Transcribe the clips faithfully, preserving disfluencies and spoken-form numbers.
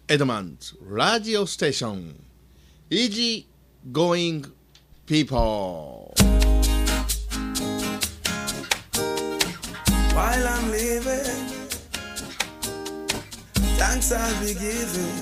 エドマンズラジオステーション Easy Going People。 While I'm living, thanks I'll be giving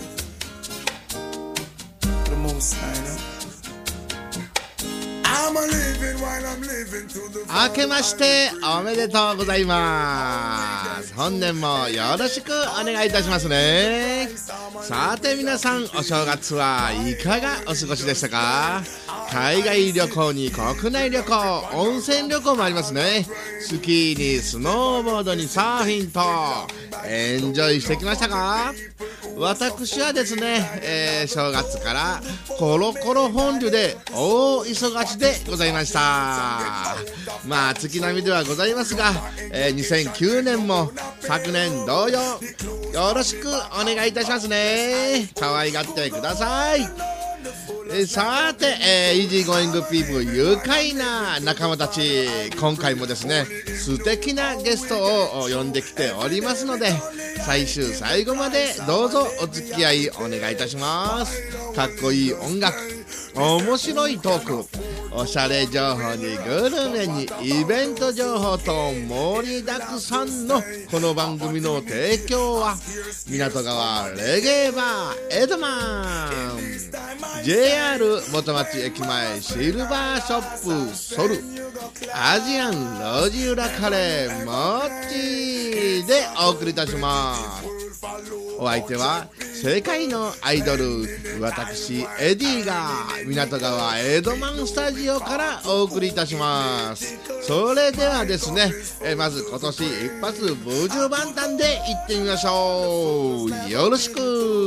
the most I know. I'm a living while I'm living to the 明けましておめでとうございます。本年もよろしくお願いいたしますね。さて皆さん、お正月はいかがお過ごしでしたか？海外旅行に国内旅行、温泉旅行もありますね。スキーにスノーボードにサーフィンとエンジョイしてきましたか？私はですね、えー、正月からコロコロ本流で大忙しでございました。まあ月並みではございますが、えー、にせんきゅうねんも昨年同様よろしくお願いいたしますね。可愛がってください。えー、さて、えー、イージーゴーイングピープル愉快な仲間たち、今回もですね素敵なゲストを呼んできておりますので、最終最後までどうぞお付き合いお願いいたします。かっこいい音楽、面白いトーク、おしゃれ情報にグルメにイベント情報と盛りだくさんのこの番組の提供は港川レゲエバーエドマン、 ジェイアール 元町駅前シルバーショップソル、アジアン路地裏カレーモッチーでお送りいたします。お相手は世界のアイドル、私エディが港川エドマンスタジオからお送りいたします。それではですね、えまず今年一発ブジュバンタンでいってみましょう。よろしく。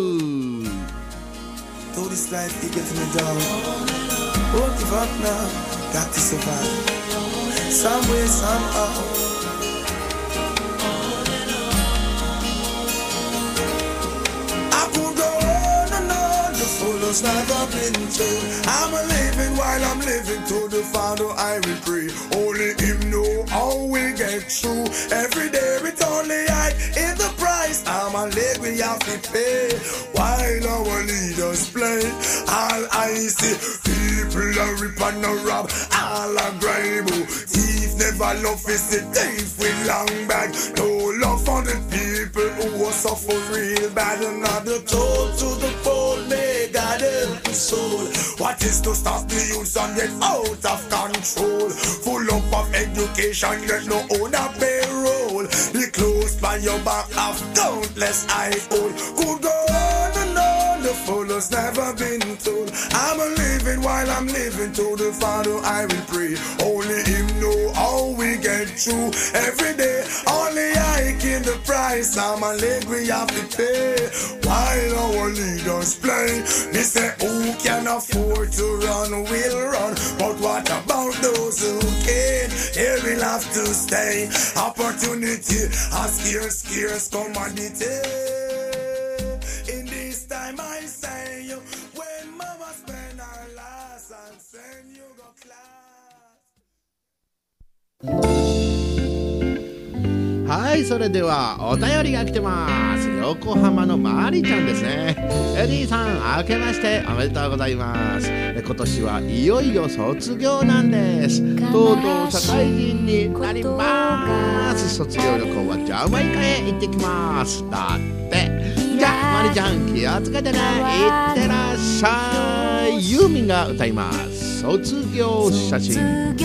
Though this life keep getting me down, won't give up now, got to survive, some way, somehow. I could go on and on, the fullest never been told. I'm a living while I'm living, to the Father I will pray. Only Him know how we get through. Every day it's only I in the price. I'm a leg we have to pay. While our leaders play, all I see people are rip and a rob, all are grime. Thief never love is the thief with long bag. No love for the people who are suffer real bad. Another told to the poor, may God help the soul. What is to stop the youth and get out of control? Full up of education, get no owner payroll. The clothes by your back have countless eye hole. Could go on and on, the fullest never been told. I'm a living while I'm living, to the Father I will pray. Only Him know how we get through. Every day, only I give the price. I'm a leg we have to pay. While our leaders play, they say who can afford to run will run. But what about those who can't? They will have to stay. Opportunity, a scarce, scarce commodity. In this time I say you, when mama spend her last and send you go class. はい、それではお便りが来てます。横浜のまりちゃんですね。エディさん、明けましておめでとうございます。今年はいよいよ卒業なんです。とうとう社会人になります。卒業旅行はジャマイカへ行ってきます。だってじゃあまりちゃん気をつけてね。いってらっしゃい。ユーミンが歌います。卒業写真。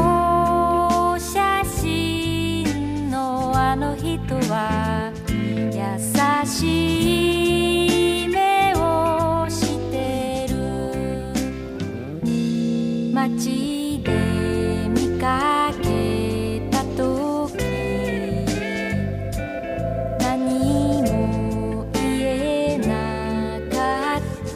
あの人は優しい目をしてる。街で見かけた時何も言えなかった。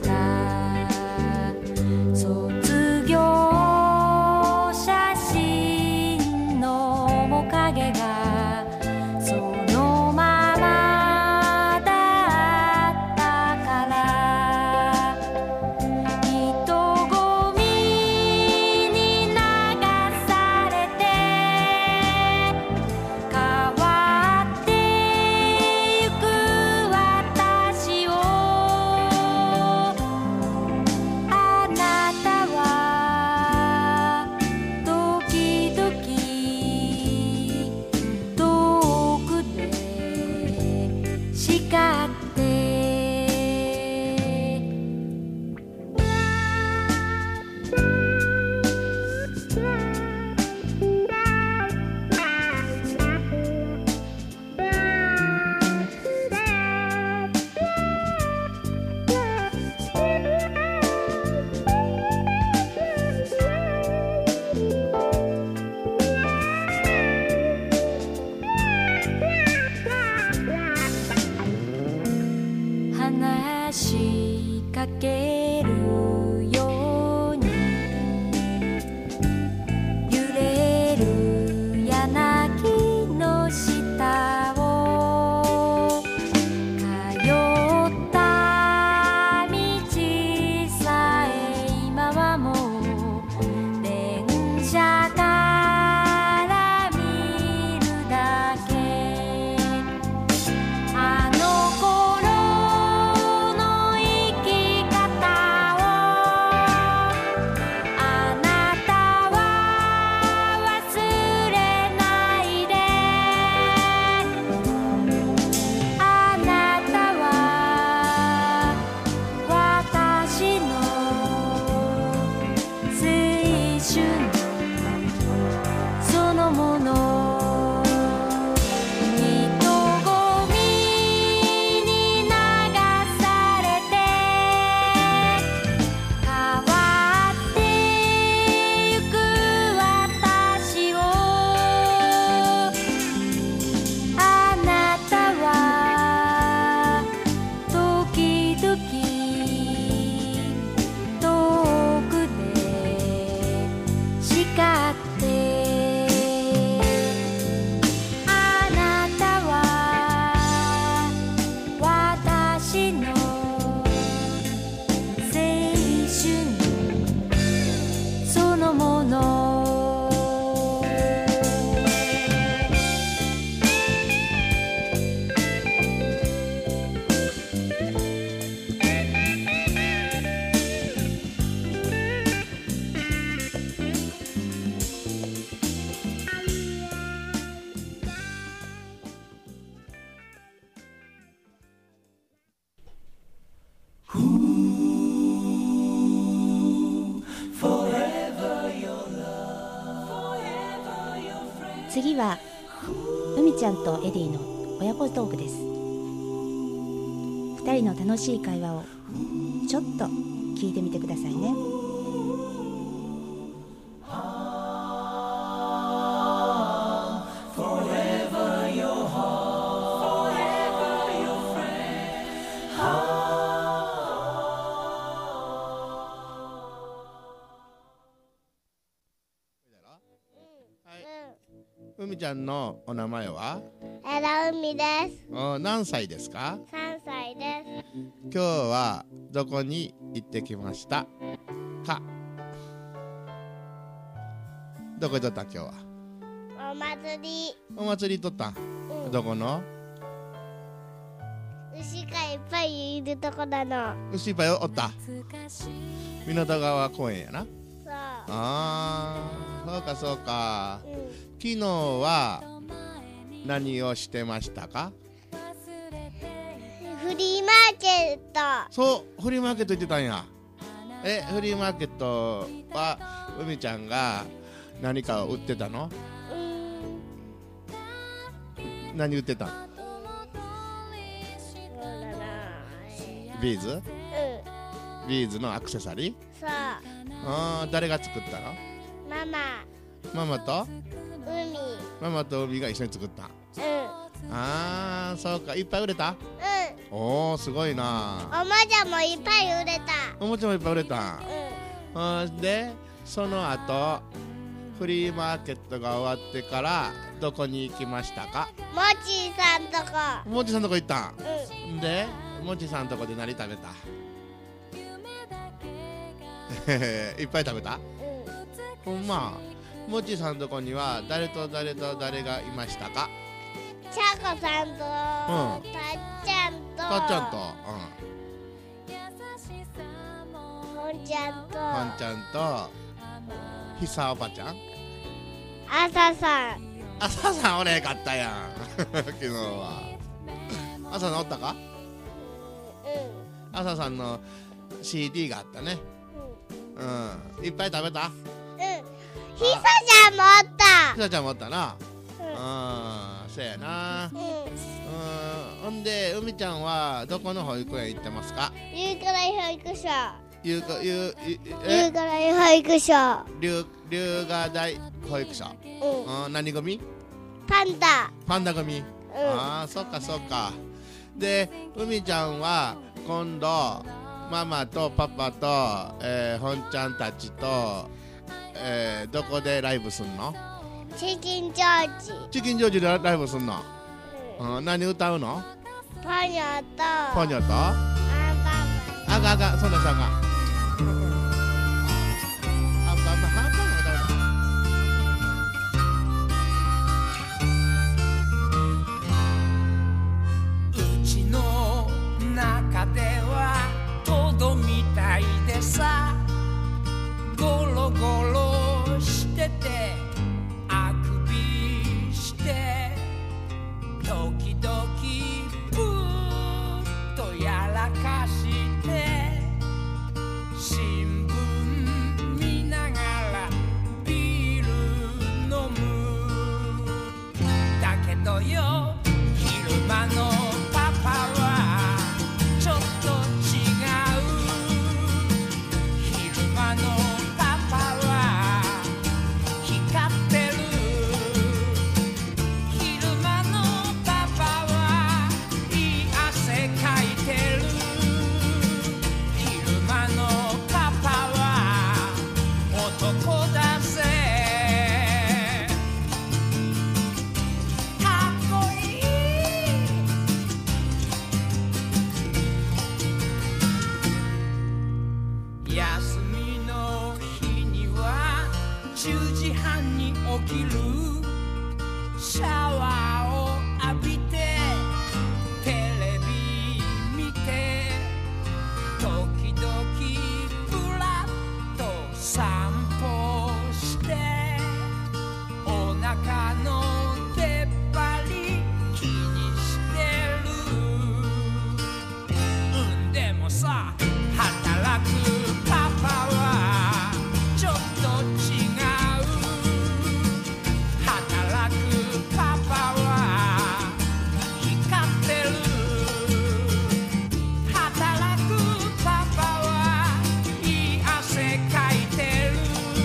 卒業写真の面影がそのまま叱って話しかけるように揺れる柳の下を通った道さえ今はもう電車から見るだけあの頃の生き方をあなたは忘れないであなたは私の青春そのもの人混みに流されて変わってゆく私をあなたは時々遠くで叱ってあなたは私の青春そのもの次は海ちゃんとエディの親子トークです。ふたりの楽しい会話をちょっと聞いてみてくださいね。 海ちゃんのお名前は枝海です。 お何歳ですか？ さんさいです。 今日はどこに行ってきましたか？どこ行っとった今日は？ お祭り。 お祭り行っとったん、 うんどこの？ 牛がいっぱいいるとこなの。 牛いっぱいおった港川公園やな。 そう。 あーそうかそうか。 うん昨日は何をしてましたか？ フリーマーケット。 そうフリーマーケット行ってたんや。えフリーマーケットは海ちゃんが何かを売ってたの？ うん何売ってたん？ そうだな。 ビーズ？ うんビーズのアクセサリー？ そう。 あー誰が作ったの？ ママ。 ママと海。 ママと海が一緒に作ったん。 うんあーそうかいっぱい売れた？ うん。 おーすごいな。 おもちゃもいっぱい売れた。 おもちゃもいっぱい売れたん。 うあーでその後フリーマーケットが終わってからどこに行きましたか？ ん。もちさんとこ。 もちさんとこ行ったん。 うん。 でもちさんとこで何食べた？いっぱい食べた？ うん。 ほんま。もちさんとこには誰と誰と誰がいましたか？ ちゃこさんと、たっちゃんと、 たっちゃんと、 ほんちゃんと、 うん、ほんちゃんとひさおばちゃん、 あささん。 あささんおれかったやん昨日は。 朝さんおったか？ う朝さんの シーディー があったね。 んうんうんいっぱい食べた？ うんひさちゃんもおったひさちゃんもおったな。 うんうんそやな。 うんうんほんで海ちゃんはどこの保育園行ってますか？ ゆうからい保育所ゆうかゆうゆゆえうからい保育所龍龍河大保育所。 うんうん何組？ パンダパンダ組。 うんああそっかそっか。で海ちゃんは今度ママとパパと、えー、本ちゃんたちと、えー、どこでライブすんの？ チキンジョージチキンジョージでライブすんの？うん何歌うの？ ポニョとポニョとアンパンマンあがあがそんなさんがアンパンマンアンパンマン歌うの？ うちの中ではトドみたいでさゴロゴロしててあくびして時々ぷーっとやらかして新聞見ながらビール飲むだけどよ昼間のパパはちょっと違う昼間のパパは光ってる昼間のパパはいい汗かいてる昼間のパパは男だぜかっこいい休みの日にはじゅうじはんに起きるシャワーを浴びてテレビ見て時々ぶらっと散歩してお腹の出っ張り気にしてるうんでもさ働くパパはちょっと違う働くパパは光ってる働くパパはいい汗かいてる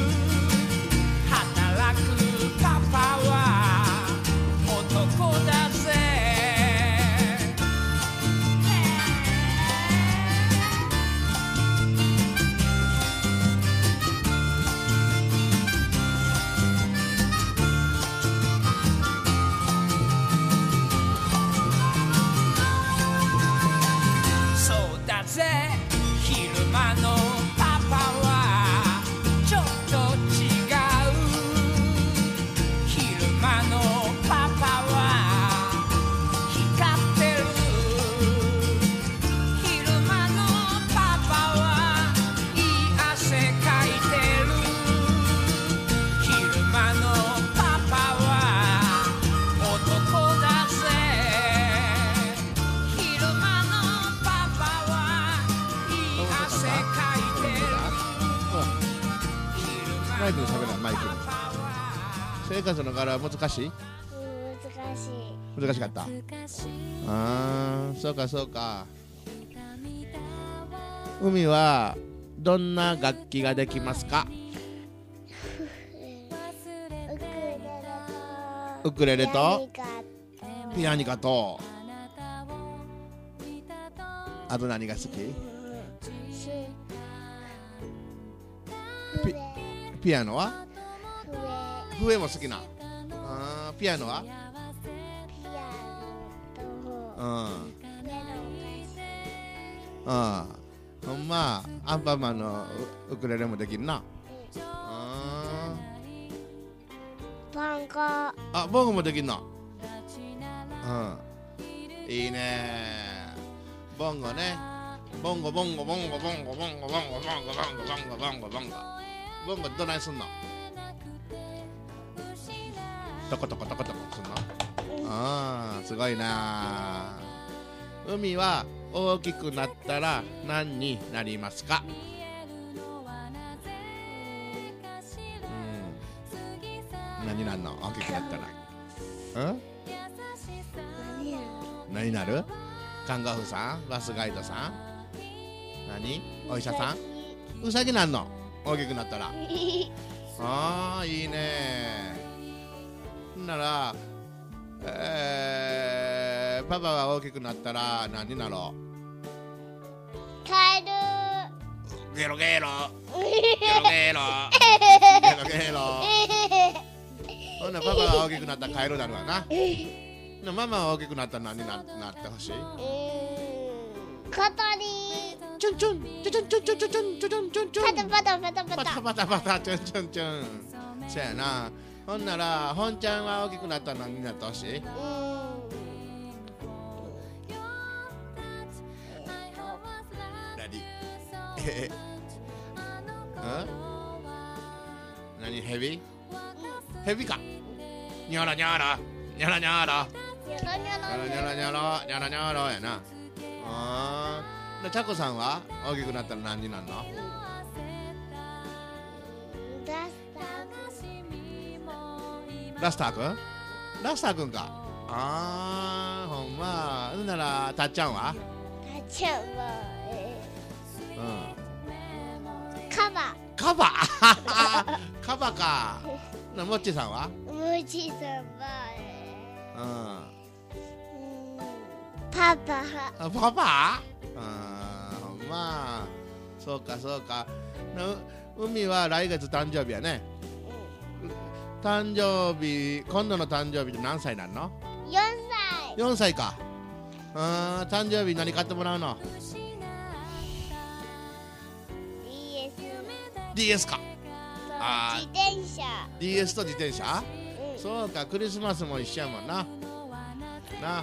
働くパパは男だぜそうだぜ昼間のパパはちょっと違う昼間のパパは光ってる昼間のパパはいい汗かいてる昼間のパパは男だぜ昼間のパパはいい汗かいてるマイクに喋らないマイクに。生活の柄は難しい？ うん難しい難しかった。あーそうかそうか。海はどんな楽器ができますか？ ウクレレとウクレレとピアニカとあと何が好き？ピピアノは？笛も好きな。あーピアノは？うんうんほんまアンパンマンのウクレレもできるな。あパンコあボンゴもできるの。うんいいねボンゴね。ボンゴボンゴボンゴボンゴボンゴボンゴボンゴボンゴボンゴボンゴボンゴボンゴボンゴどないすんの？トコトコトコトコすんの？ああすごいな。 海は大きくなったら何になりますか？うん、何になるの？大きくなったら。うん？何になる？看護婦さん？バスガイドさん？何？お医者さん？うさぎなんの？大きくなったら。ああ、いいね。なら、えー、パパが大きくなったら何になろう？ カエル。 ゲロゲロゲロゲロゲロゲロ。ほんならパパが大きくなったらカエルになるわな。なママが大きくなったら何に な, なってほしい？ 小鳥。 チュンチュンチュンチュンチュンチュンチュンチュンチュンチュンチュンパタパタパタパタパタパタパタチュンチュンチュン。そやな。ほんなら本ちゃんは大きくなったら何になってほしい？何？えうん？何ヘビ？ヘビか。ニョロニョロニョロニョロニョロニョニョロロニョロニョロニョロニョロやな。あー。でチャコさんは大きくなったら何になるの？ ダスタラスターくん？ラスターくんか。あー、ほんま。ほんならたっちゃんは？ タちゃんは、えうん。 ー、カバ。 カバカバか。なもっちさんは？ ムチさんは、えうん。 ー、パパ。 あパパ？あー、ほんま。そうかそうか。な海は来月誕生日やね。誕生日、今度の誕生日って何歳なんの？ よんさい。 よんさいか。うーん、誕生日何買ってもらうの？ ディーエス。 ディーエス か。あー自転車。 ディーエス と自転車？ うん。 そうか、クリスマスも一緒やもんな。な。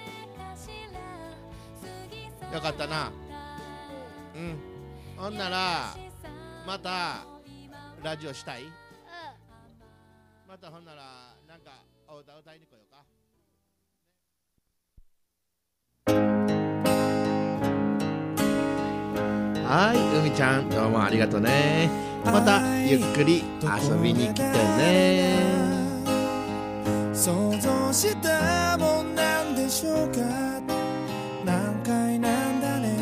よかったな。うん。ほんなら、また、ラジオしたい？またほんなら、なんか、お歌歌いに来ようか。はい、海ちゃん、どうもありがとうね。また、ゆっくり遊びに来てね。 想像したもんなんでしょうか。何回なんだね。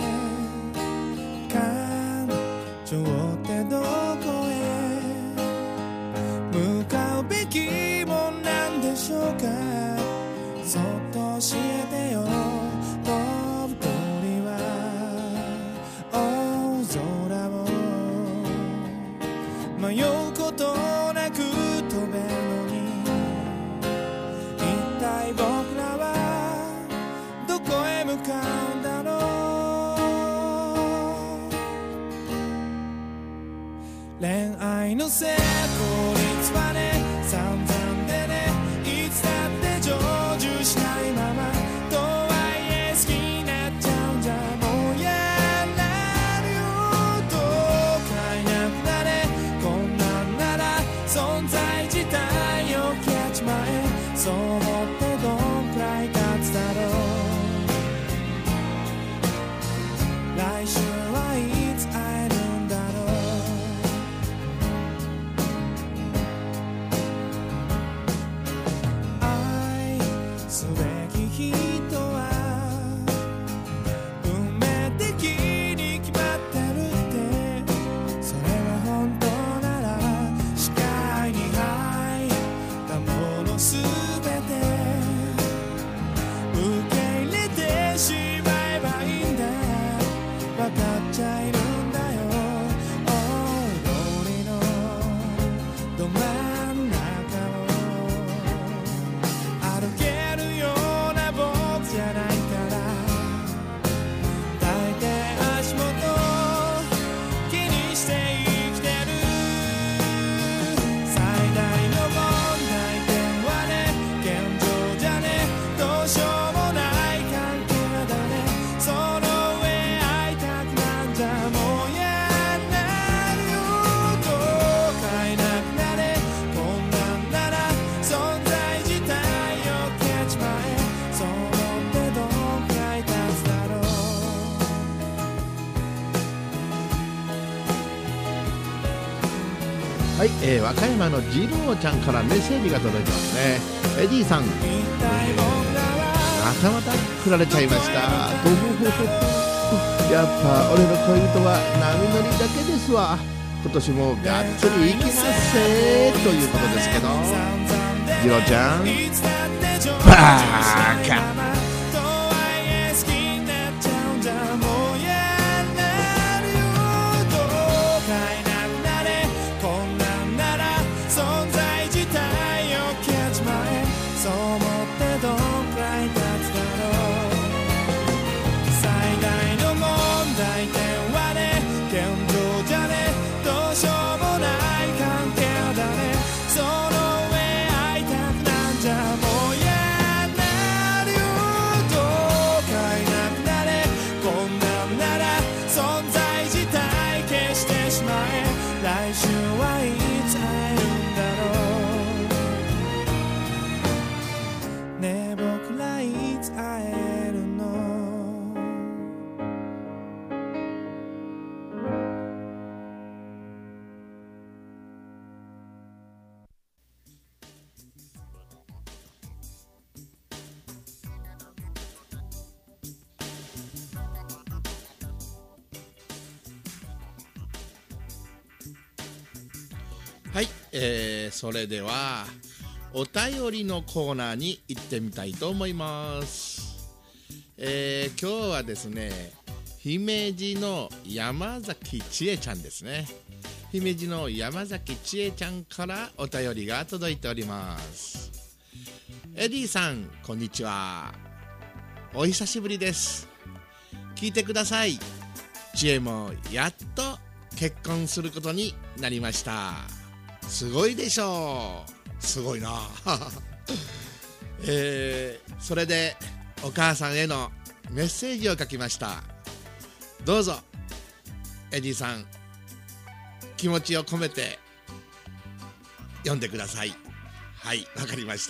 感情ってどこへ向かうべきもんなんでしょうか。そっと教えてよ。飛ぶ鳥は大空を迷うことなく飛べるのに、一体僕らはどこへ向かうんだろう。恋愛の成功率はね、散々でね、いつだって成就しないまま、とはいえ好きになっちゃうんじゃもう嫌なるよ。どうかいなくなれ、こんなんなら存在自体を消えちまえ。そう思ってどんくらい経つだろう。来週はいつ会えるんだろう。 はい、えー、和歌山の次郎ちゃんからメッセージが届いてますね。エディさん、えー、またまた振られちゃいました。とほほほほ、やっぱ俺の恋人は波乗りだけですわ。今年もがっつり行きますせーということですけど、次郎ちゃんバーカ。はい、えー、それではお便りのコーナーに行ってみたいと思います。えー、今日はですね、姫路の山崎千恵ちゃんですね。姫路の山崎千恵ちゃんからお便りが届いております。エディさん、こんにちは。お久しぶりです。聞いてください。千恵もやっと結婚することになりました。すごいでしょう。すごいな、えー、それでお母さんへのメッセージを書きました。どうぞエディさん、気持ちを込めて読んでください。はい、わかりました。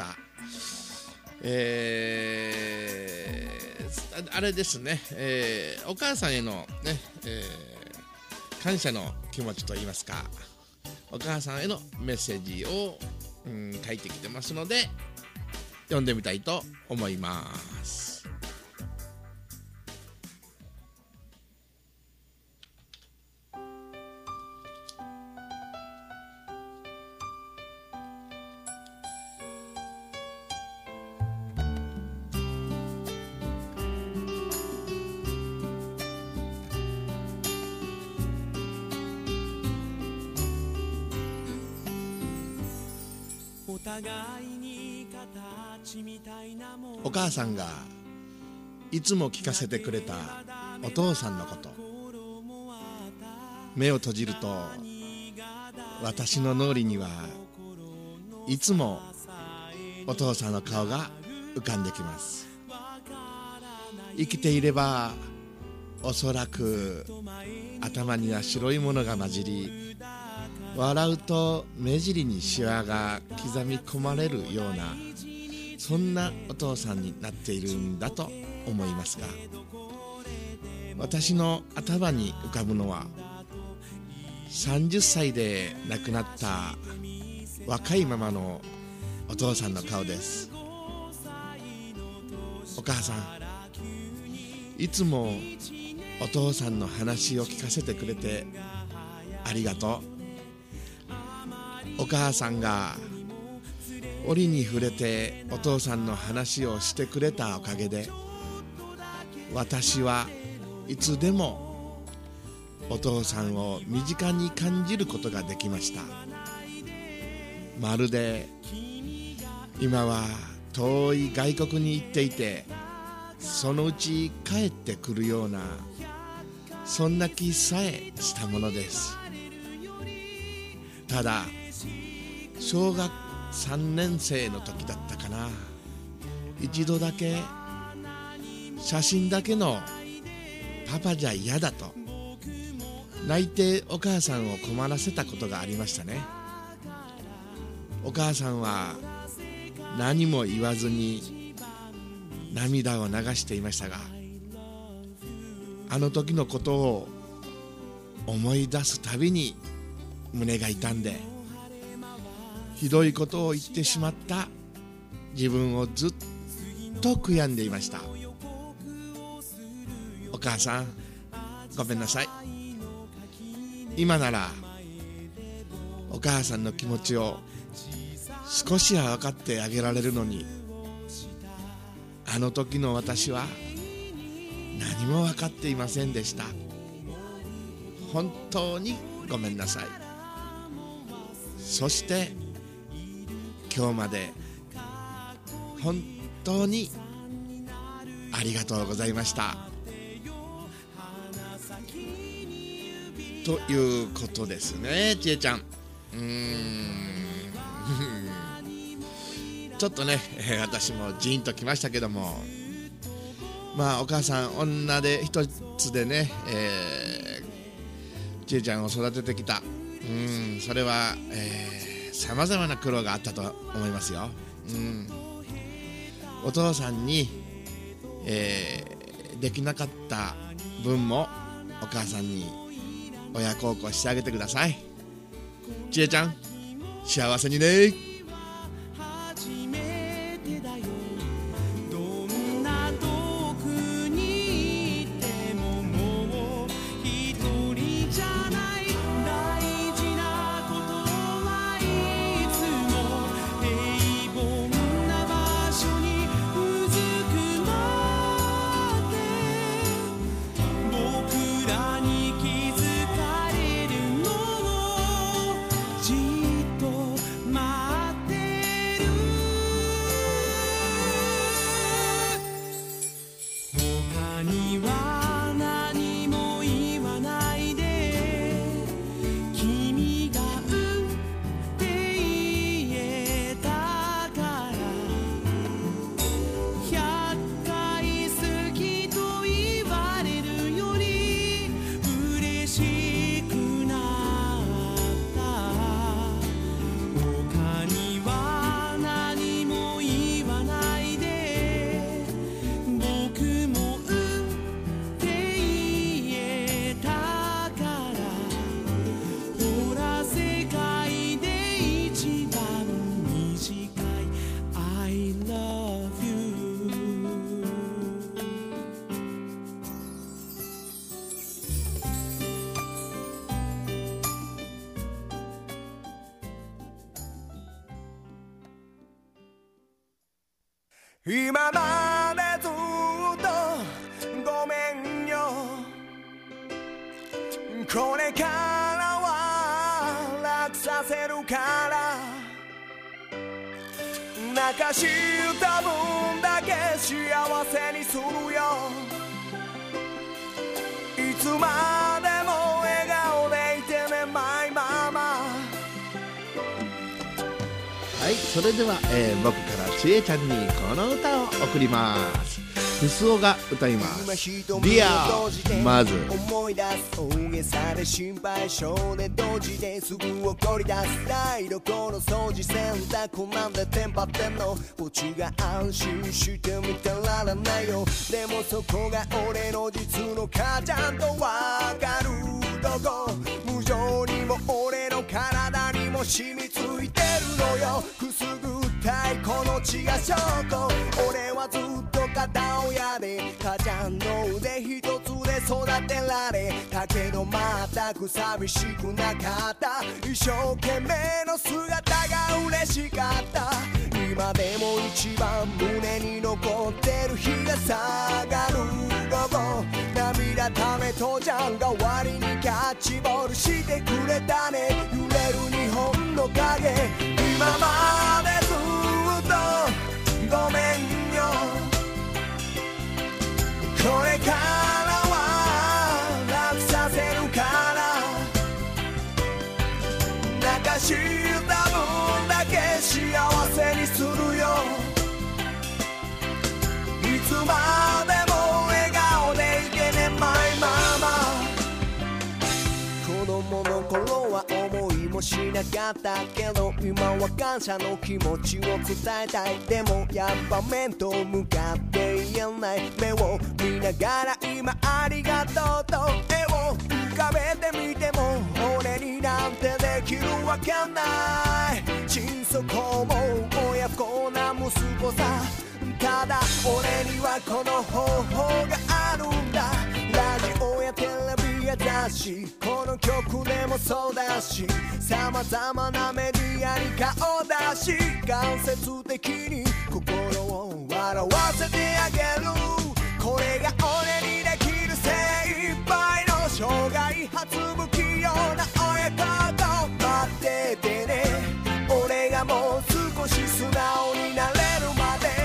えー、あれですね、えー、お母さんへのね、えー、感謝の気持ちといいますか、お母さんへのメッセージを、うん、書いてきてますので読んでみたいと思います。お母さんがいつも聞かせてくれたお父さんのこと、目を閉じると私の脳裏にはいつもお父さんの顔が浮かんできます。生きていればおそらく頭には白いものが混じり、笑うと目尻にシワが刻み込まれるような、そんなお父さんになっているんだと思いますが、私の頭に浮かぶのはさんじゅっさいで亡くなった若いままのお父さんの顔です。お母さん、いつもお父さんの話を聞かせてくれてありがとう。お母さんが折に触れてお父さんの話をしてくれたおかげで、私はいつでもお父さんを身近に感じることができました。まるで今は遠い外国に行っていて、そのうち帰ってくるような、そんな気さえしたものです。ただ小学さんねん生の時だったかな、一度だけ写真だけのパパじゃ嫌だと泣いてお母さんを困らせたことがありましたね。お母さんは何も言わずに涙を流していましたが、あの時のことを思い出すたびに胸が痛んで、 ひどいことを言ってしまった自分をずっと悔やんでいました。お母さん、ごめんなさい。今ならお母さんの気持ちを少しは分かってあげられるのに、あの時の私は何も分かっていませんでした。本当にごめんなさい。そして今日まで本当にありがとうございました。ということですね、ちえちゃん。うーんちょっとね、えー、私もジーンときましたけども、まあお母さん女で一つでね、えー、ちえちゃんを育ててきた。うん、それはさまざまな苦労があったと思いますよ。うん、お父さんに、えー、できなかった分もお母さんに親孝行してあげてください。ちえちゃん、幸せにね。 今までずっとごめんよ。これからは楽させるから泣かした分だけ幸せにするよ。いつまでも笑顔でいてねマイママ。 はい、それでは、えー、僕からちえちゃんにこの歌を送ります。ふすおが歌います。ディアまず思い出す大げさで心配性でドジですぐ怒り出す台所の掃除洗濯なんでテンパってんの。こっちが安心してみてられないよ。でもそこが俺の実の母ちゃんとわかるとこ。無情にも俺の体にも染みついてるのよ。くすぐったいこの血が証拠。俺はずっと片親で母ちゃんの腕一つで育てられたけど全く寂しくなかった。一生懸命の姿が嬉しかった。今でも一番胸に残ってる日が下がる午後。涙ためとじゃんが割にキャッチボールしてくれたね。揺れる日本の影。今までずっとごめんよ。これからは楽させるから泣かした分だけ幸せにするよ。いつまでも笑顔でいてねマイママ。子供の頃は思いもしなかったけど今は感謝の気持ちを伝えたい。でもやっぱ面と向かって言えない。目を見ながら今ありがとうと絵を浮かべてみても俺になんてできるわけない。小さ子さ。ただ俺にはこの方法があるんだ。ラジオやテレビや雑誌、この曲でもそうだし、様々なメディアに顔出し、間接的に心を笑わせてあげる。これが俺にできる精一杯の生涯初不器用な親子と待っててね。俺がもう少し素直になれるまで。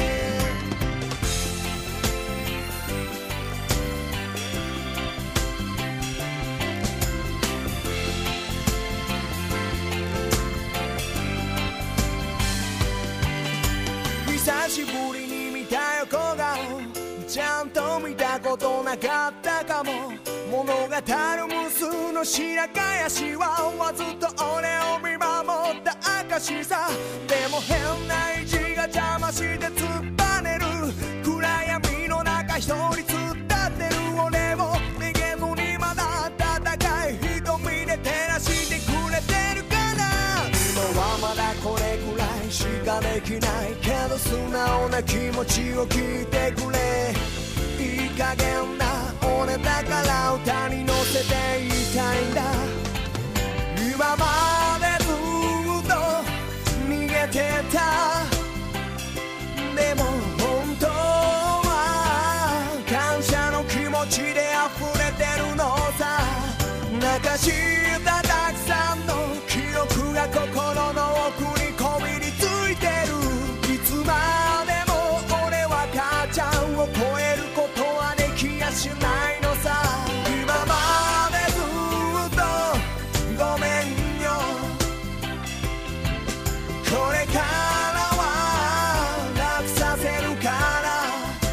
久しぶりに見た横顔、ちゃんと見たことなかったかも。物語る無数の白返しはずっと俺を見守った証さ。でも変な意地が邪魔して突っぱねる。暗闇の中一人突っ立ってる俺を逃げずにまだ温かい瞳で照らしてくれてるかな。今はまだこれくらいしかできないけど、素直な気持ちを聞いてくれ。いい加減な俺だから歌に乗せて言いたいんだ。今までずっと逃げてた。でも本当は感謝の気持ちで溢れてるのさ。泣かしたたくさんの記憶が心の奥にこびりついてる。いつまでも俺は母ちゃんを超えることはできやしないのさ。今までずっとごめんよ。これからは楽させるから。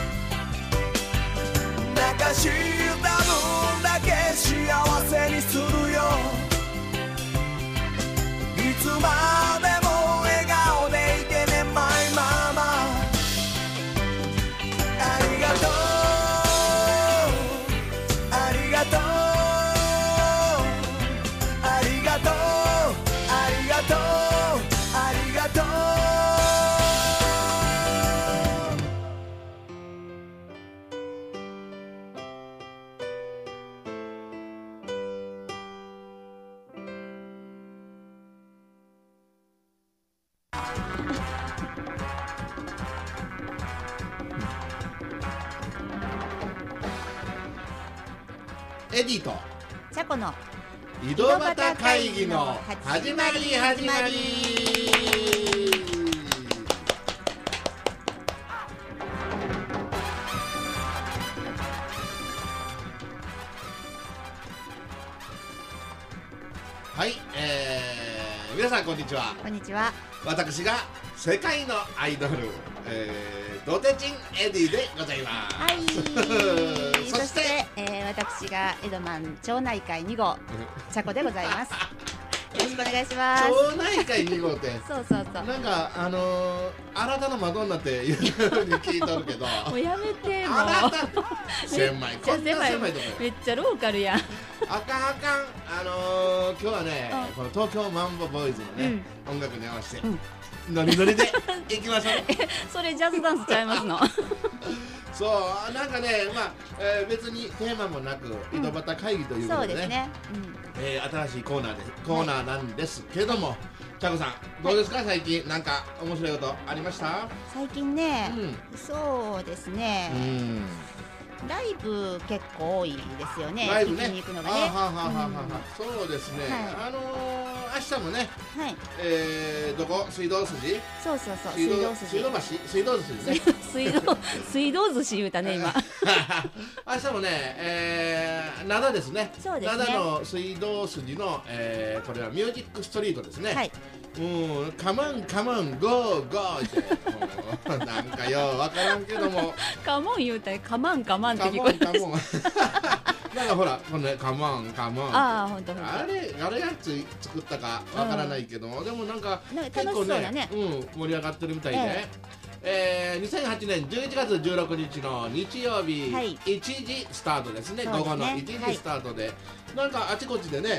泣かした分だけ幸せにするよ。いつまでも笑顔でいてね、マイママ。ありがとうありがとうありがとうありがとうありがとう。 エディとチャコの井戸端会議の始まり始まり。はい、えー、皆さんこんにちは。 こんにちは。 私が世界のアイドル、えー、ドテチンエディでございます。 はいそしてそして、えー、私が江戸満町内会に号チャコでございます。よろしくお願いします。 町内会に号ってそうそうそう。 なんかあのー、あなたのマドンナっていうふうに聞いとるけどもうやめてもう。 あなた狭い、こんな狭いとこめっちゃローカルやん。 あかんあかん。あのー、今日はね、 うん、 この東京マンボボーイズのね、 うん、 音楽に合わせて、 うん、 ノリノリでいきましょう。 それジャズダンスちゃいますの。 そうなんかね、まあ、えー、別にテーマもなく、井戸端会議ということでね、 そうですね、うん、 えー、新しいコーナーでコーナーなんですけども、はい、チャコさんどうですか、はい、最近なんか面白いことありました？ 最近ね、 うん、 そうですね、うん、ライブ結構多いですよね。 ライブね、 行きに行くのがね。 あははははは、うん、そうですね、はい、あのー、明日もね、はい、えー、どこ水道筋？ そうそうそう、 水道筋、水道橋、水道筋ね。 水道水道寿司言うたね今。 明日もね、えー、灘ですね。 そうですね。 灘の水道筋の、えー、これはミュージックストリートですね。はい。うん、カモンカモンゴーゴーってなんかようわからんけども。 カモン言うたらカマンカマンって聞こえます。カモンカモン。 なんかほらこのねカモンカモン。 ああ本当。 あれあれやつ作ったかわからないけども、うん、でもなんか結構ね、ねうん、盛り上がってるみたいで。えーえー、にせんはちねんじゅういちがつじゅうろくにちの日曜日、はい、いちじスタートですね、午後のいちじスタートで、はい、なんかあちこちでね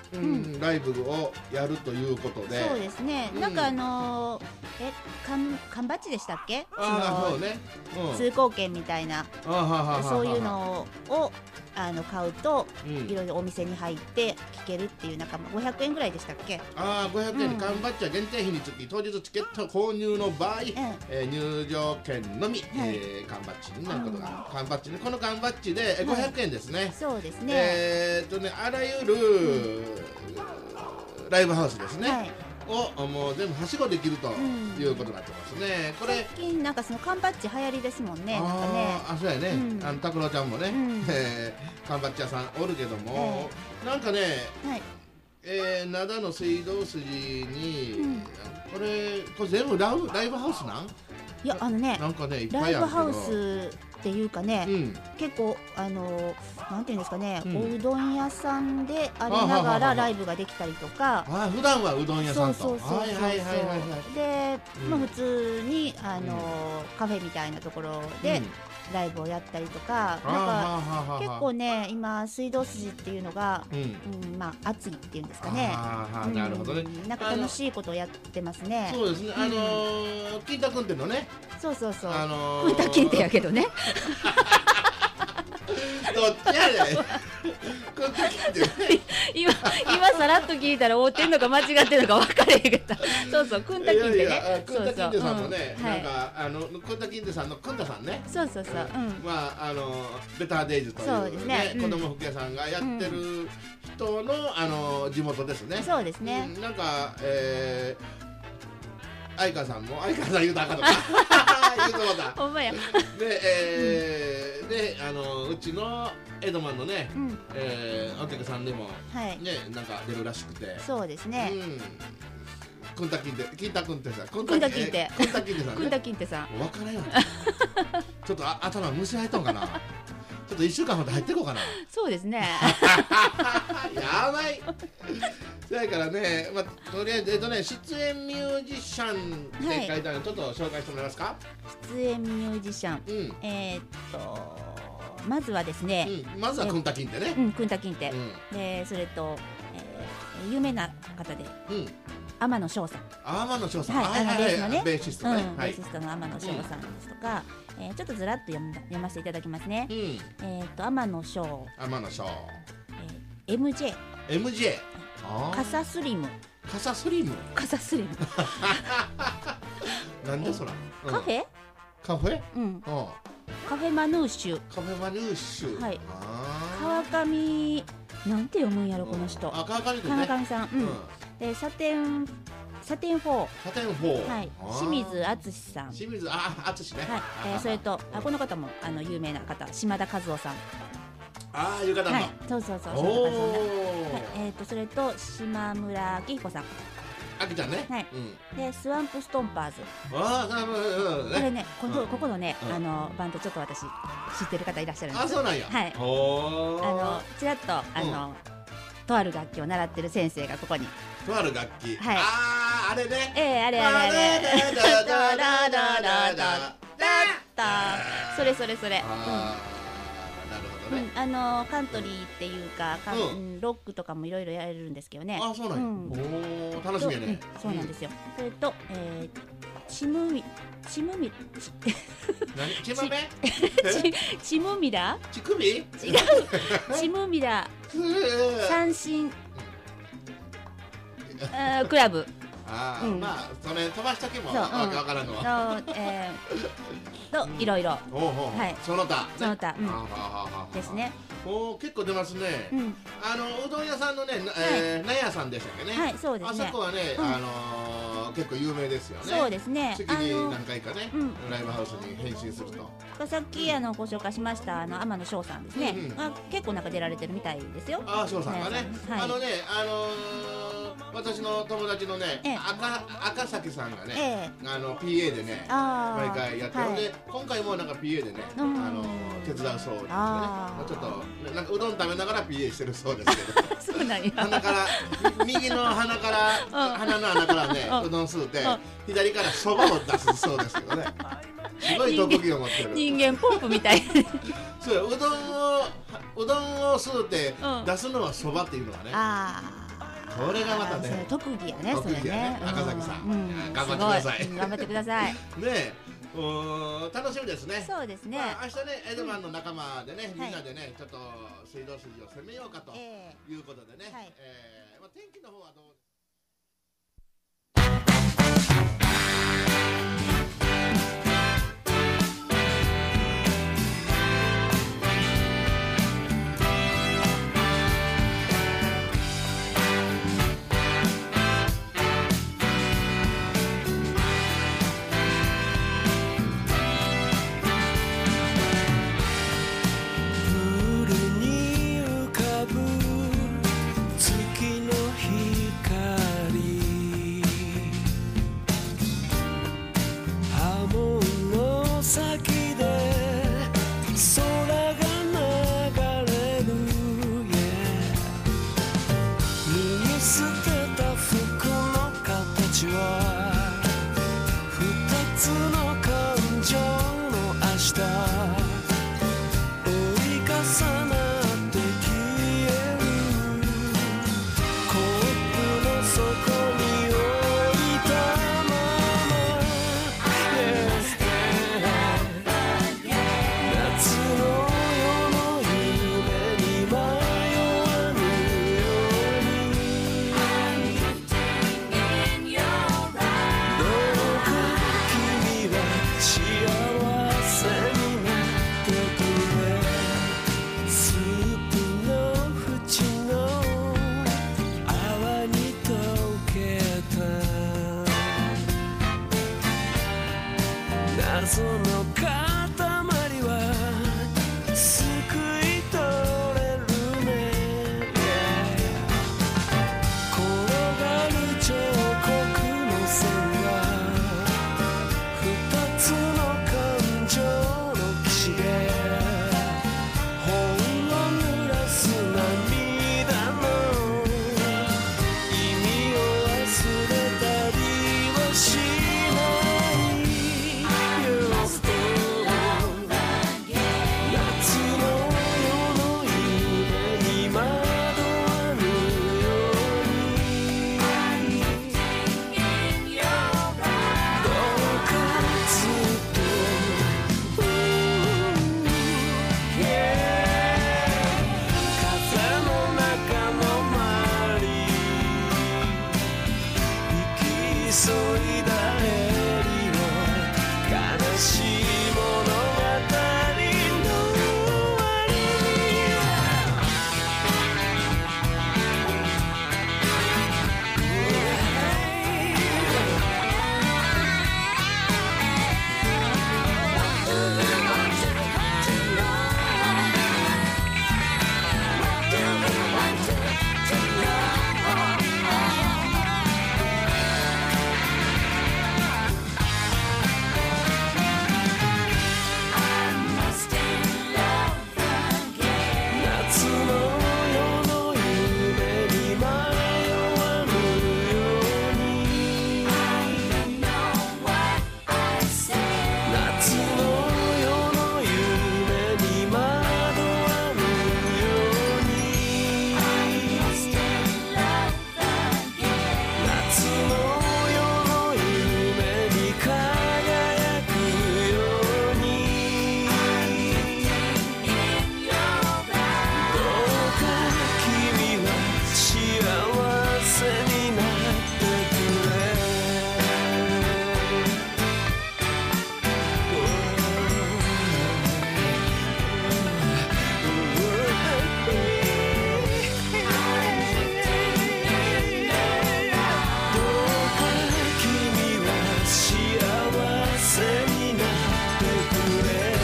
うんライブをやるということで、 そうですね、 うんなんかあのー、え缶缶バッジでしたっけ？ ああそうね、うん、 通行券みたいな、 あははははそういうのをあの買うと、 うんいろいろお店に入って聞けるっていう、なんかごひゃくえんぐらいでしたっけ？ ああごひゃくえんうんに缶バッジは限定費につき当日チケット購入の場合、えー入場券のみ、 はいえー缶バッジになることが、缶バッジね、この缶バッジでえーごひゃくえんですね、 そうですね、 えーっとねあらゆる、ライブハウスですね、 はいをもう全部はしごできるとうんいうことになってますね。これ最近なんかその缶バッジ流行りですもんね、なんかね。 あーあそうやね、 うんあの拓郎ちゃんもね、 うんえー缶バッジ屋さんおるけども、なんかね、 はい、 えー、灘の水道筋に、 うんこれこれ全部ライブライブハウスなんいやあのねなんかねいっぱライいあるけどブハウスっていうかね、 うん結構あのなんていうんですかね、 うんおうどん屋さんでありなあはははがらライブができたりとか。 あ普段はうどん屋さんとそうそうそうそうはいはいはいはいはいで、 うんまあ、普通にあの、カフェみたいなところでうんライブをやったりとか、 あーなんかはーはーはー結構ね今水道筋っていうのが、 うんうん、まあ熱いっていうんですかね。 あーはーなるほどね、 うんなんか楽しいことをやってますね。 そうですね、あのー、金太くんっていうのね、 そうそうそう。 あのー、 クンタキンテやけどね。 どっちやねんクンタキンってね今今さらっと聞いたら合うてんのか間違ってんのか分からへんけど。そうそうクンタキンテね。 いやいやクンタキンテさんもね、 そうそううんなんかあのクンタキンテさんのクンタさんね、 そうそうそう。うん。 まああのベターデイズというそうですねうん子供服屋さんがやってる人の、あの地元ですね。 そうですね。 うんなんか、えー、相川さんも相川さん言うたらあかんのか言うともだほんまや。 で、えーであのうちのエドマンのね、 うん。 えー、お客さんでもはい。 ねなんか出るらしくて、 そうですね。 うんクンタキンテキンタクンテさんクンクンタキンテえークンタキンテさんねクンタキンテさん。 分からんよちょっとあ頭虫入っとんかなちょっといっしゅうかんほど入ってこうかなそうですね。 やばいそやからね、まあ、とりあえず、えっとね、出演ミュージシャンって書いてあるの、ちょっと紹介してもらえますか。 出演ミュージシャン。 うん、 えーっとまずはですね。 うん、まずはクンタキンってねう。ん、クンタキンテ。 うん、 でそれと、えー有名な方でうん、 天野翔さん。 天野翔さん、 はい、あのベースのね、 ベーシストね、 うん、 はいベーシ。ストの天野翔さんですとか、えーちょっとずらっと読んだ読ませていただきますね。 うん、 えーっと天野翔、 天野翔、 えー、エムジェー、 エムジェー、あカサスリム、 ー、カサスリム、 カサスリム、 なんでそら。うんカフェ、 カフェ、 うん、 うん、 カフェマヌーシュ、 カフェマニューシュ、 はいあ川上、なんて読むんやろこの人。 あ、川上君ね。 川上さん、うん、でサテンサテンフォサテンフォー、 ー、はい、 あー清水敦さん、はい、 清水、あ、淳ね。 えーそれとあこの方もあの有名な方、島田和夫さん、 ああ、浴衣の。 はい、そうそうそう、島田和夫さんね。 おはい、 お。 えーとそれと島村明彦さん、 あきちゃんね。 はいうん。 でスワンプストンパーズ、 ああ、うんうんね。 これね、ここうんここのね、 うんあのバンドちょっと私知ってる方いらっしゃるんです。 あ、そうなんや。 はいおお。 あのちらっとあの、とある楽器を習ってる先生がここに、 とある楽器。 はいああ、あれね。 ええあれあれあれ、 ダダダダダダダダだそれそれそれ、 ああ、なるほどね。 うん、あのカントリーっていうか、かんうんうんロックとかもいろいろやれるんですけどね。 あ、そうなんや。 うんおお、楽しみやねうん。そうなんですよ。それと、えー、ちむみちむみ何？ちまめ？ ちちむみだちくび？違う。 違うちむみだ三振あークラブああ、 うんまあそれ飛ばしときもそうわうんけわからんのは。 の、えー、といろいろおうおうおうはいその他。 その他、うんあははははですね。 おー結構出ますね。 うん、 あのうどん屋さんのね、なえー納屋さんでしたっけね。 はい、そうですあそね。 こはね、 うんあのー結構有名ですよね。 そうですね。 月あのに何回かね、 うんライブハウスに変身すると。 さっきあのご紹介しましたあの天野翔さんですね。 うんうんあ結構なんか出られてるみたいですよ。 ああ、翔さんがね、 はいあのね、あのー私の友達のね、 ええ赤赤崎さんがね、 ええあの ピーエー でね、 あー毎回やってる、 はいで今回もなんか ピーエー でね、あうんの手伝うそうですね。 あーちょっとなんかうどん食べながら ピーエー してるそうですけど。 そうなんや。 鼻からみ右の鼻からうん鼻の穴からねうんうどん吸うてうん左からそばを出すそうですけどねすごい特技を持ってる人間ポンプみたい。 そううどんをうどんを吸うてうん出すのはそばっていうのはねああ。 それがまたそれね特技やね、それ特技やねね。 赤崎さんうんいや頑張ってくださいすご頑張ってください。 ねえうーん楽しみですね。 そうですね。 まあ、明日ねエドマンの仲間でね、 うんみんなでねちょっと水道筋を攻めようかとえいうことでね、 はいえーまあ、天気の方はどうプールに浮かぶ月の光、波紋の先で空が流れる、yeah、脱ぎ捨てた服の形は二つの感情の明日追い重なって消える、コップの底に置いたまま、yeah、夏の夜の夢に迷わぬように、どうか君は幸せになってくれ、スープの縁の泡に溶けた謎の塊はすくい取れるね、転がる彫刻の線は二つの感情の岸で本を濡らす涙の意味を忘れたりはしないよ、夏の夜の夢に惑わぬように、どうかずっと、風の中のマリー、生き急いだヘリを悲しい物語の終わりに、夏の夜の夢に迷わぬように、夏の夜の夢に惑わぬように、夏の夜の夢に輝くように、どうか君は幸せになってくれ、どうか君は幸せになってくれ、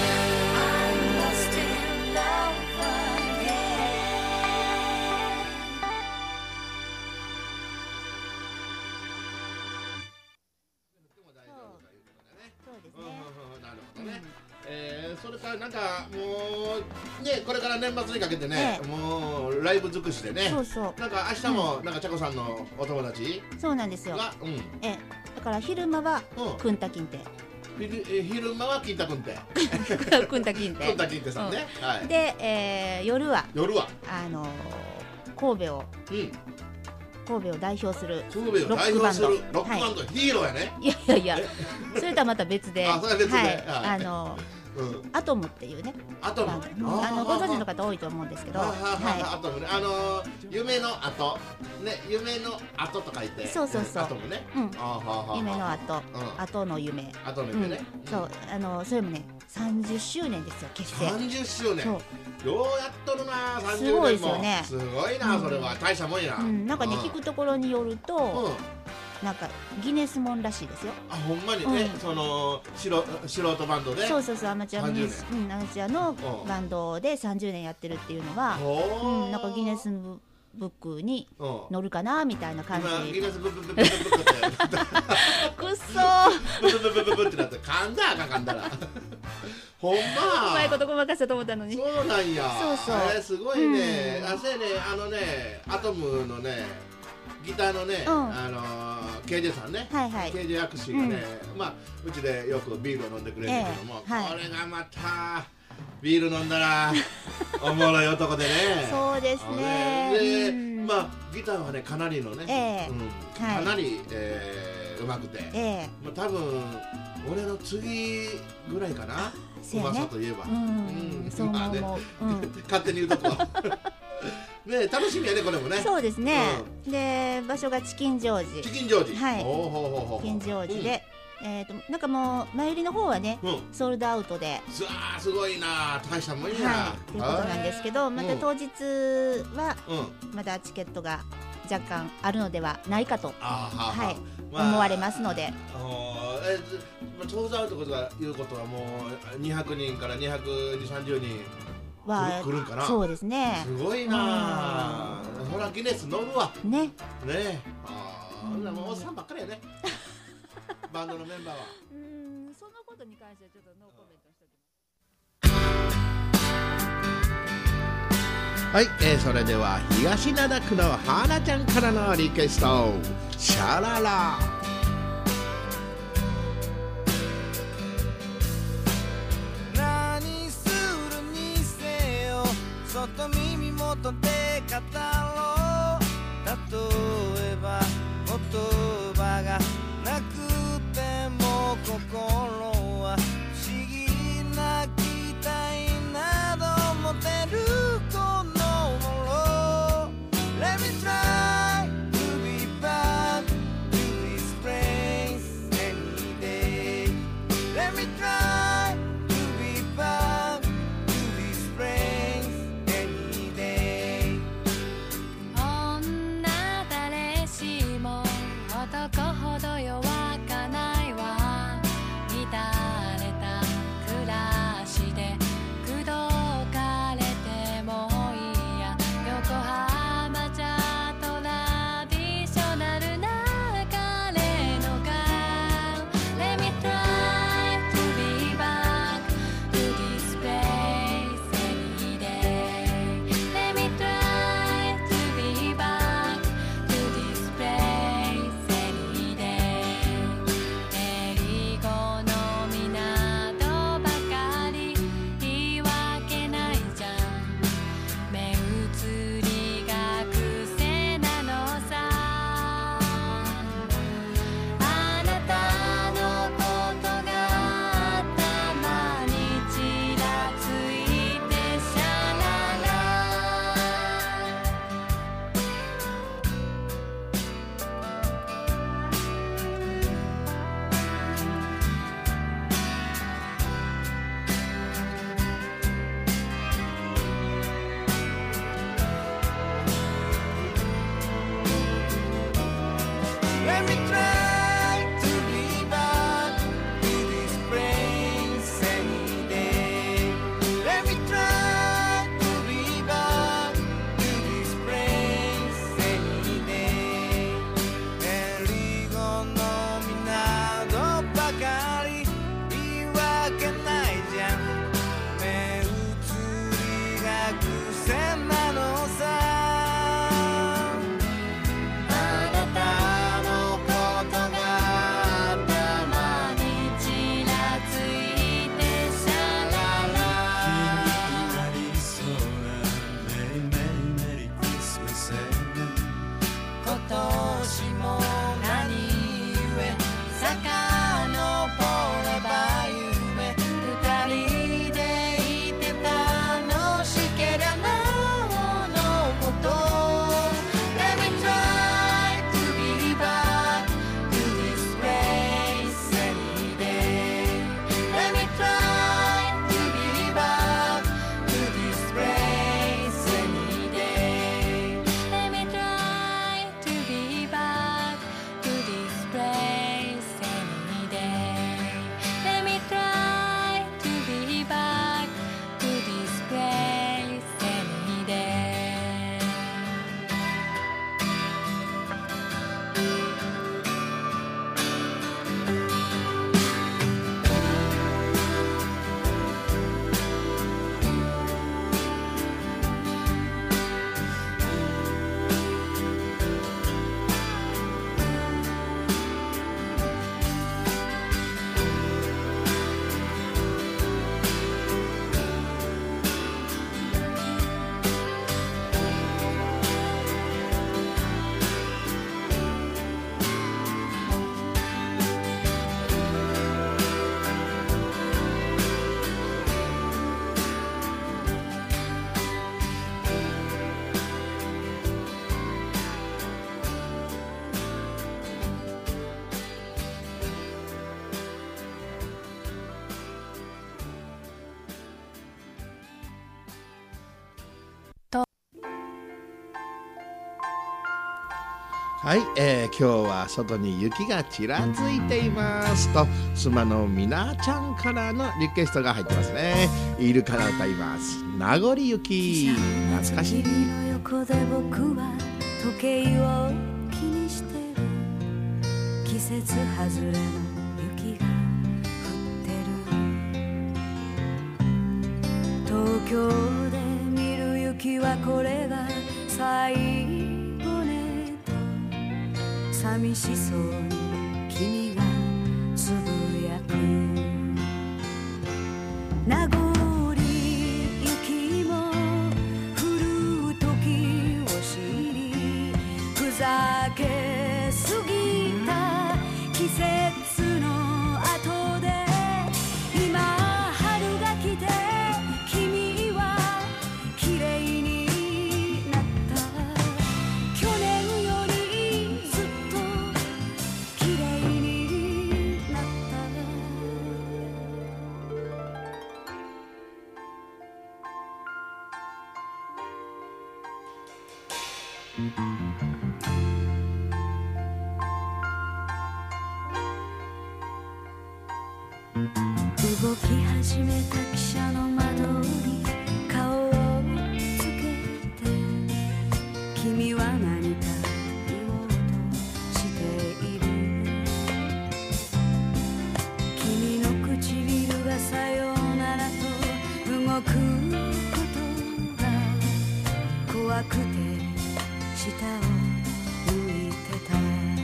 そうですうんうんね。 うんなるほどね、えーそれからなんかもうねこれから年末にかけてね、 ええもうライブ尽くしてね、 そうそう。 なんか明日もなんかちゃこさんのお友達そうなんですよ。 が、うん、 ええ、だから昼間はうんくんたきんて、 昼え昼間は金太くんってくんたきんて金太金太さんね、はい、 で、えー夜は夜はあのー神戸をうん神戸を代表する神戸を代表するロックバンド、はい、ヒーローやね。 いやいやいやそれとはまた別であそれは別で、 はい、 はい、 あのうん、アトムっていうねアトムあのご存知の方多いと思うんですけど、はい、 アトムね、あのー、夢の後ね、夢の後と書いてそうそうそう、 アトムね、 うん、夢の後、うん、後の夢、 後の夢ね、 うん、そう、あのそれもねさんじゅっしゅうねんですよ、結成さんじゅっしゅうねん、そうようやっとるな、さんじゅうねんもすごいですよね、 すごいな、それは大したもんや、 うん、なんかね、うん、聞くところによると、うんなんかギネスもんらしいですよ。 あ、ほんまにね、うん、その素素人バンドで。 そうそうそう、アマチュアミュージ、うん、アマチュアのバンドでさんじゅうねんやってるっていうのは、うん、なんかギネスブックに乗るかなみたいな感じ。 今ギネスブックブックブックブックってくっそーブッブッブッブッブってなって噛んだあかん噛んだらほんまうまいことごまかしたと思ったのに。 そうなんや。 そうそう、 えー、すごいね、うん、あせね、あのね、アトムのねギターのね、うん、あのー、ケージェー さんね、はいはい、ケージェー 薬師がね、うん、まあうちでよくビールを飲んでくれるんだけども、えーはい、これがまたビール飲んだらおもろい男でねそうですねで、 うん、 まあギターはねかなりのね、 えーうんはい、 かなり、えー、うまくて、 えーまあ、多分俺の次ぐらいかな、ね、うまさといえば、 うんうん、そう思う、まあねうん、 勝手に言うとこね、楽しみやねこれもね。 そうですね、うん、で場所がチキンジョージ、 チキンジョージ、 はい、 おほほほほチキンジョージで、うん、えーとなんかもう前売りの方はね、うん、ソールドアウトで、 すわーすごいな、大したもんや、 はい、ということなんですけど、また当日は、うん、まだチケットが若干あるのではないかと、 あはは、 はい、まあ、思われますので、 えー、ソールドアウトということはもうにひゃくにんからにひゃくさんじゅうにんは来るんかな。 そうですね。 すごいな。ほらギネス乗るわ。 ね。 ね。ああ、もうおっさんばっかりやね。バンドのメンバーは。 うん、そのことに関してはちょっとノーコメントしておきます。はい、えー、それでは東灘区のはなちゃんからのリクエスト、シャララ。 と耳元で語ろう、例えば言葉がなくても心は不思議な期待など持てるこの頃 Let me try to be back to this place any day Let me try to be back to this place女だはい、えー、今日は外に雪がちらついていますと妻のみなちゃんからのリクエストが入ってますね。イルカが歌います。名残雪。懐かしい。 君の横で僕は時計を気にしてる。季節外れの雪が降ってる。東京で見る雪はこれが最後ねと寂しそうに君がつぶやく。名残雪も降る時を知りふざけすぎた季節の後で今春が来て君は綺麗になった。去年よりずっと綺麗になった。動き始めた汽車の窓に顔をつけて君は何か言おうとしている。君の唇がさようならと動くことが怖くて舌を抜いてた。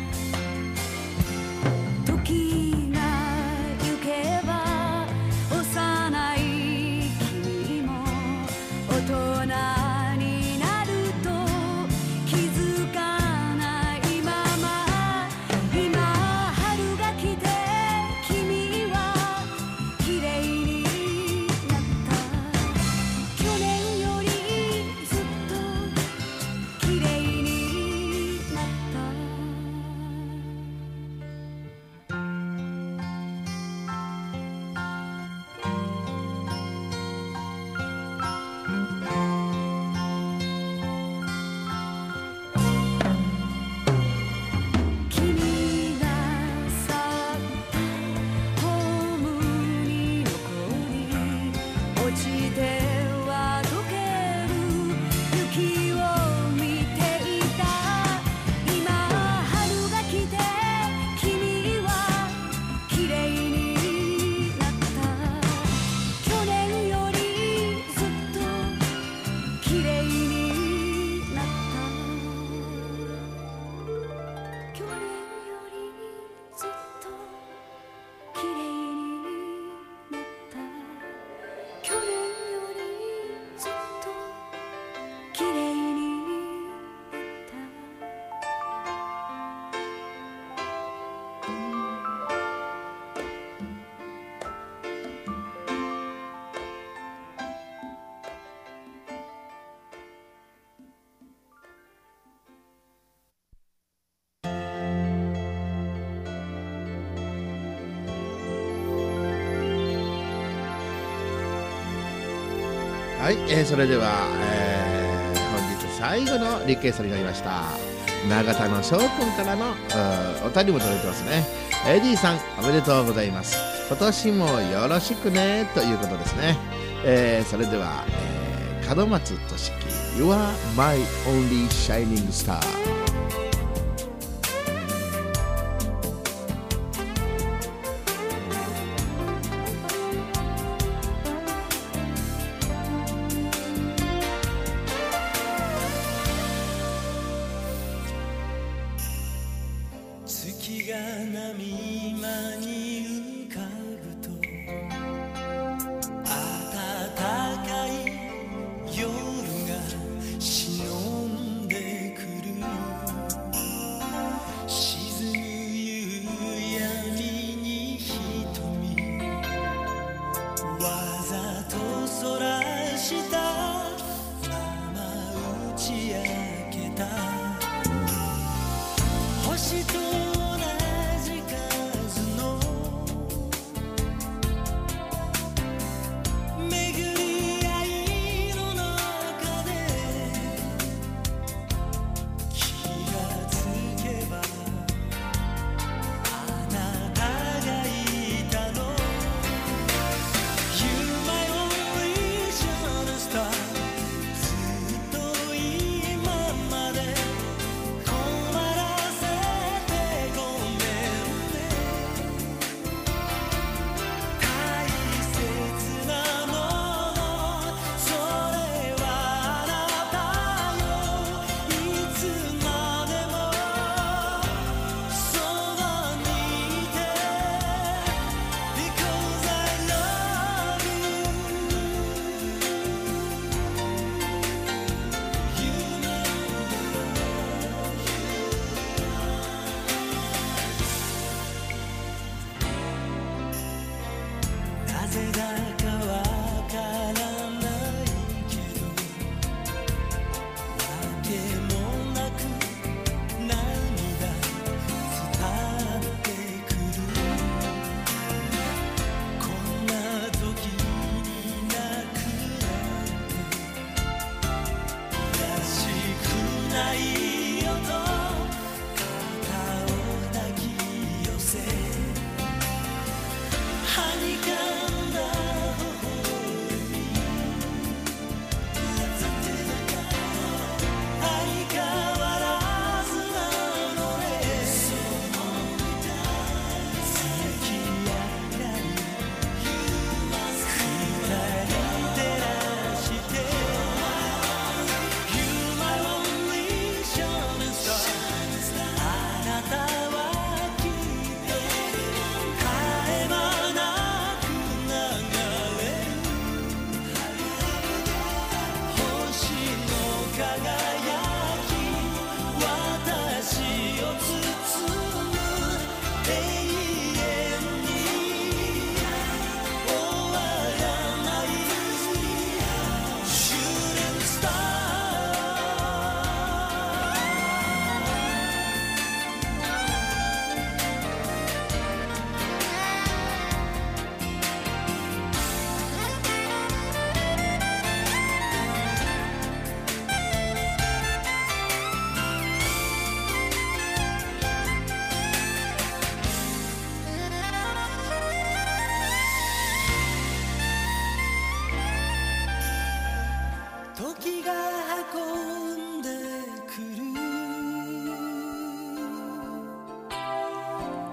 時が行けば幼い君も大人になると気づかないまま今春が来て君は綺麗になった。去年よりずっと綺麗になった。君が去ったホームに残り落ちては溶ける雪を見ていた。今春が来て君は綺麗になった。去年よりずっと綺麗になった。去年よりずっと綺麗になった。去年よりずっと綺麗になった。 はい、えー、それでは、えー、本日最後のリクエストになりました。永田の翔くんからのお便りも届いてますね。エディさんおめでとうございます。今年もよろしくねということですね。えー、それでは、えー、門松俊樹 You are my only shining star。 月が波間に浮かぶと暖かい夜が忍んでくる。沈む夕闇に瞳わざとそらしたまま打ち明けた。星と同じ数の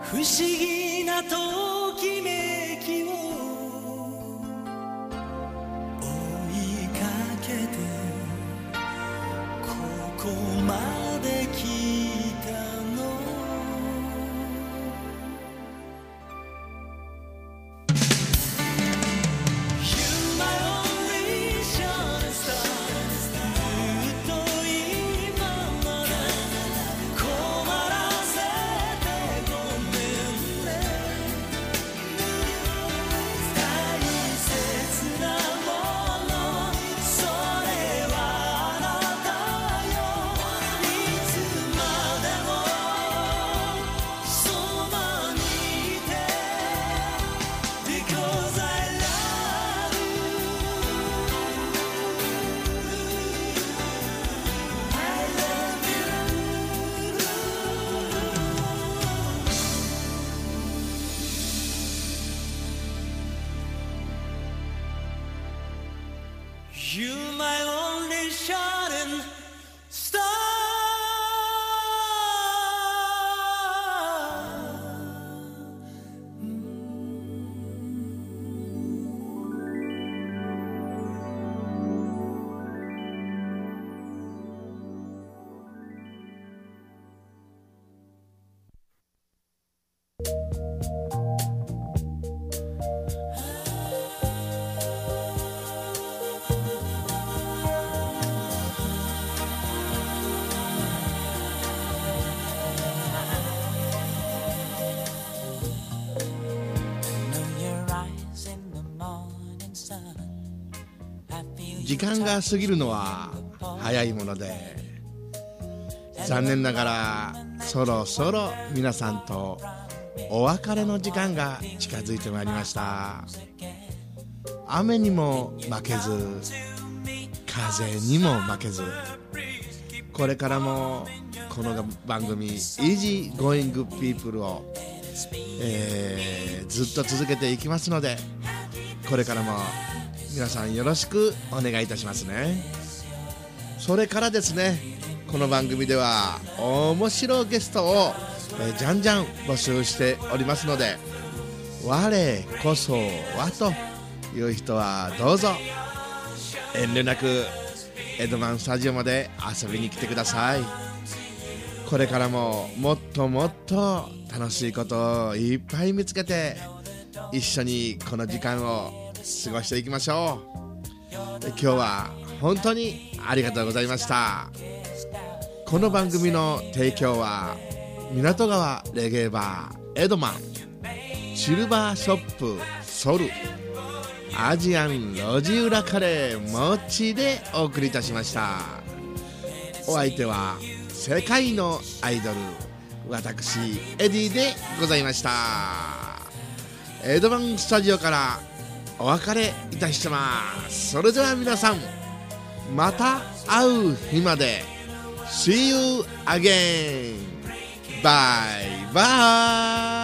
不思議なときめきを追いかけてここまで来たのYou're my only shining star. 「時間が過ぎるのは早いもので残念ながらそろそろ皆さんとお別れの時間が近づいてまいりました。雨にも負けず風にも負けずこれからもこの番組 Easy Going People を、えー、ずっと続けていきますのでこれからも皆さんよろしくお願いいたしますね。それからですねこの番組では面白いゲストを、えー、じゃんじゃん募集しておりますので我こそはという人はどうぞ遠慮なくエドマンスタジオまで遊びに来てください。これからももっともっと楽しいことをいっぱい見つけて一緒にこの時間を過ごしていきましょう。今日は本当にありがとうございました。この番組の提供は港川レゲエバーエドマンシルバーショップソルアジアン路地裏カレーモッチでお送りいたしました。お相手は世界のアイドル私エディでございました。エドマンスタジオからお別れいたします。それでは皆さんまた会う日まで See you again. Bye bye.